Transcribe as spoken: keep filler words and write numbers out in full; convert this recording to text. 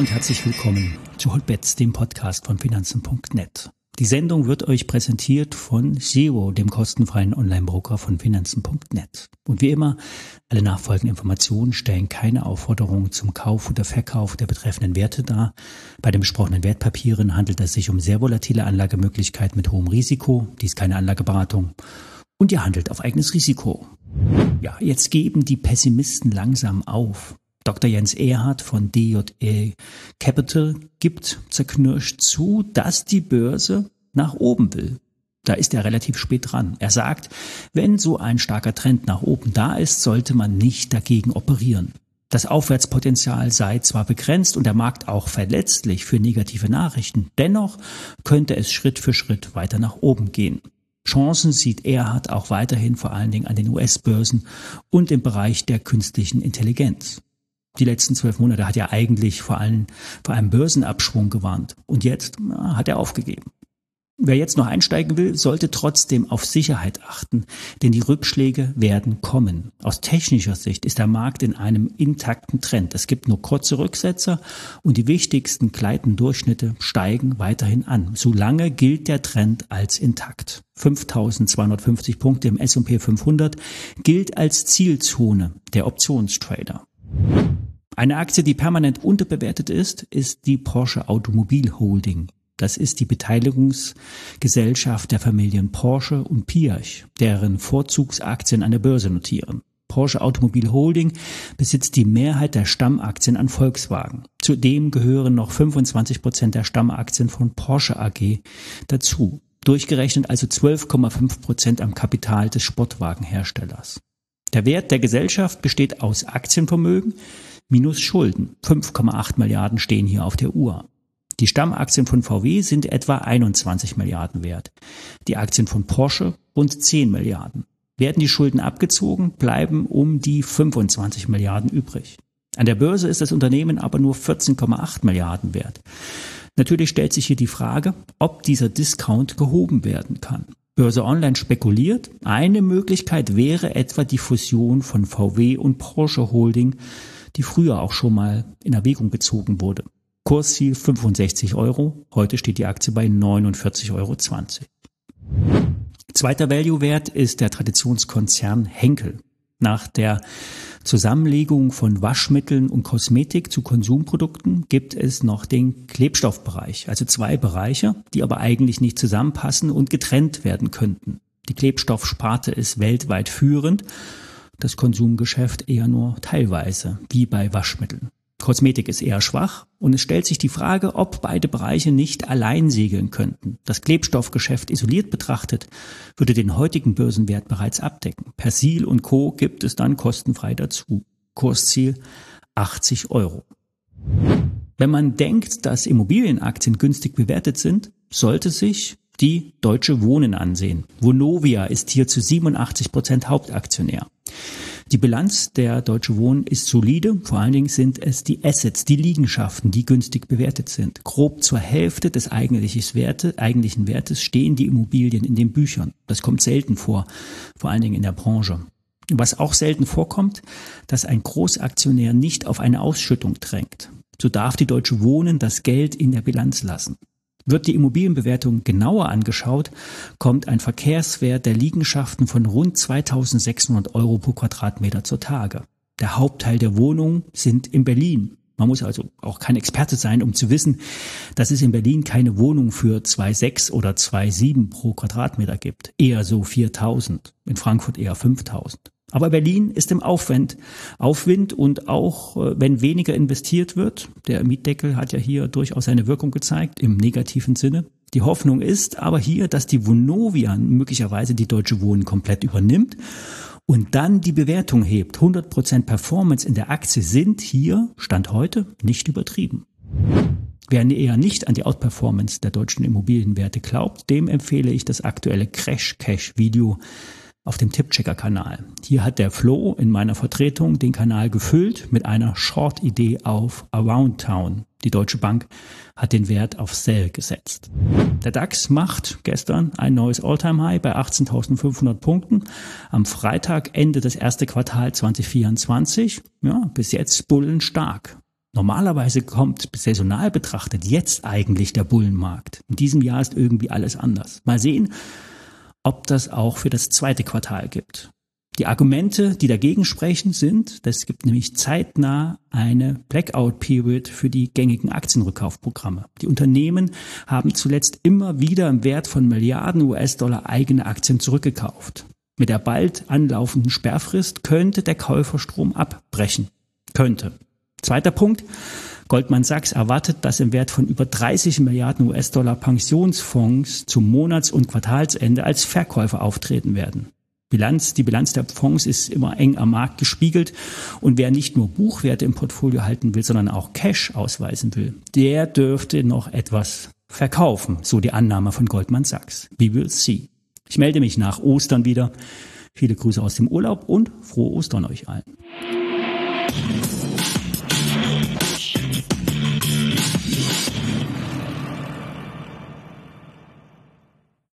und herzlich willkommen zu Hotbets, dem Podcast von Finanzen Punkt net. Die Sendung wird euch präsentiert von Xero, dem kostenfreien Online-Broker von Finanzen Punkt net. Und wie immer, alle nachfolgenden Informationen stellen keine Aufforderung zum Kauf oder Verkauf der betreffenden Werte dar. Bei den besprochenen Wertpapieren handelt es sich um sehr volatile Anlagemöglichkeiten mit hohem Risiko. Dies ist keine Anlageberatung. Und ihr handelt auf eigenes Risiko. Ja, jetzt geben die Pessimisten langsam auf. Doktor Jens Erhardt von D J E Capital gibt zerknirscht zu, dass die Börse nach oben will. Da ist er relativ spät dran. Er sagt, wenn so ein starker Trend nach oben da ist, sollte man nicht dagegen operieren. Das Aufwärtspotenzial sei zwar begrenzt und der Markt auch verletzlich für negative Nachrichten, dennoch könnte es Schritt für Schritt weiter nach oben gehen. Chancen sieht Erhardt auch weiterhin vor allen Dingen an den U S-Börsen und im Bereich der künstlichen Intelligenz. Die letzten zwölf Monate hat er eigentlich vor allem vor einem Börsenabschwung gewarnt. Und jetzt na, hat er aufgegeben. Wer jetzt noch einsteigen will, sollte trotzdem auf Sicherheit achten, denn die Rückschläge werden kommen. Aus technischer Sicht ist der Markt in einem intakten Trend. Es gibt nur kurze Rücksetzer und die wichtigsten gleitenden Durchschnitte steigen weiterhin an. Solange gilt der Trend als intakt. fünftausendzweihundertfünfzig Punkte im S und P fünfhundert gilt als Zielzone der Optionstrader. Eine Aktie, die permanent unterbewertet ist, ist die Porsche Automobil Holding. Das ist die Beteiligungsgesellschaft der Familien Porsche und Piaget, deren Vorzugsaktien an der Börse notieren. Porsche Automobil Holding besitzt die Mehrheit der Stammaktien an Volkswagen. Zudem gehören noch fünfundzwanzig Prozent der Stammaktien von Porsche A G dazu. Durchgerechnet also zwölf Komma fünf Prozent am Kapital des Sportwagenherstellers. Der Wert der Gesellschaft besteht aus Aktienvermögen minus Schulden. fünf Komma acht Milliarden stehen hier auf der Uhr. Die Stammaktien von V W sind etwa einundzwanzig Milliarden wert. Die Aktien von Porsche rund zehn Milliarden. Werden die Schulden abgezogen, bleiben um die fünfundzwanzig Milliarden übrig. An der Börse ist das Unternehmen aber nur vierzehn Komma acht Milliarden wert. Natürlich stellt sich hier die Frage, ob dieser Discount gehoben werden kann. Börse Online spekuliert, eine Möglichkeit wäre etwa die Fusion von V W und Porsche Holding, die früher auch schon mal in Erwägung gezogen wurde. Kursziel fünfundsechzig Euro, heute steht die Aktie bei neunundvierzig Euro zwanzig. Zweiter Value-Wert ist der Traditionskonzern Henkel. Nach der Zusammenlegung von Waschmitteln und Kosmetik zu Konsumprodukten gibt es noch den Klebstoffbereich, also zwei Bereiche, die aber eigentlich nicht zusammenpassen und getrennt werden könnten. Die Klebstoffsparte ist weltweit führend, das Konsumgeschäft eher nur teilweise, wie bei Waschmitteln. Kosmetik ist eher schwach und es stellt sich die Frage, ob beide Bereiche nicht allein segeln könnten. Das Klebstoffgeschäft isoliert betrachtet würde den heutigen Börsenwert bereits abdecken. Persil und Co. gibt es dann kostenfrei dazu. Kursziel achtzig Euro. Wenn man denkt, dass Immobilienaktien günstig bewertet sind, sollte sich die Deutsche Wohnen ansehen. Vonovia ist hier zu siebenundachtzig Prozent Hauptaktionär. Die Bilanz der Deutsche Wohnen ist solide, vor allen Dingen sind es die Assets, die Liegenschaften, die günstig bewertet sind. Grob zur Hälfte des eigentlichen Werte, eigentlichen Wertes stehen die Immobilien in den Büchern. Das kommt selten vor, vor allen Dingen in der Branche. Was auch selten vorkommt, dass ein Großaktionär nicht auf eine Ausschüttung drängt. So darf die Deutsche Wohnen das Geld in der Bilanz lassen. Wird die Immobilienbewertung genauer angeschaut, kommt ein Verkehrswert der Liegenschaften von rund zweitausendsechshundert Euro pro Quadratmeter zutage. Der Hauptteil der Wohnungen sind in Berlin. Man muss also auch kein Experte sein, um zu wissen, dass es in Berlin keine Wohnung für zwei Komma sechs oder zwei Komma sieben pro Quadratmeter gibt. Eher so viertausend, in Frankfurt eher fünftausend. Aber Berlin ist im Aufwind, Aufwind und auch wenn weniger investiert wird, der Mietdeckel hat ja hier durchaus seine Wirkung gezeigt, im negativen Sinne. Die Hoffnung ist aber hier, dass die Vonovia möglicherweise die Deutsche Wohnen komplett übernimmt und dann die Bewertung hebt. hundert Prozent Performance in der Aktie sind hier, Stand heute, nicht übertrieben. Wer eher nicht an die Outperformance der deutschen Immobilienwerte glaubt, dem empfehle ich das aktuelle Crash-Cash-Video auf dem Tippchecker-Kanal. Hier hat der Flo in meiner Vertretung den Kanal gefüllt mit einer Short-Idee auf Aroundtown. Die Deutsche Bank hat den Wert auf Sell gesetzt. Der DAX macht gestern ein neues All-Time-High bei achtzehntausendfünfhundert Punkten. Am Freitag endet das erste Quartal zwanzig vierundzwanzig. Ja, bis jetzt bullenstark. Normalerweise kommt saisonal betrachtet jetzt eigentlich der Bullenmarkt. In diesem Jahr ist irgendwie alles anders. Mal sehen, ob das auch für das zweite Quartal gibt. Die Argumente, die dagegen sprechen, sind, es gibt nämlich zeitnah eine Blackout-Period für die gängigen Aktienrückkaufprogramme. Die Unternehmen haben zuletzt immer wieder im Wert von Milliarden U S-Dollar eigene Aktien zurückgekauft. Mit der bald anlaufenden Sperrfrist könnte der Käuferstrom abbrechen. Könnte. Zweiter Punkt. Goldman Sachs erwartet, dass im Wert von über dreißig Milliarden U S-Dollar Pensionsfonds zum Monats- und Quartalsende als Verkäufer auftreten werden. Bilanz, die Bilanz der Fonds ist immer eng am Markt gespiegelt und wer nicht nur Buchwerte im Portfolio halten will, sondern auch Cash ausweisen will, der dürfte noch etwas verkaufen, so die Annahme von Goldman Sachs. We will see. Ich melde mich nach Ostern wieder. Viele Grüße aus dem Urlaub und frohe Ostern euch allen.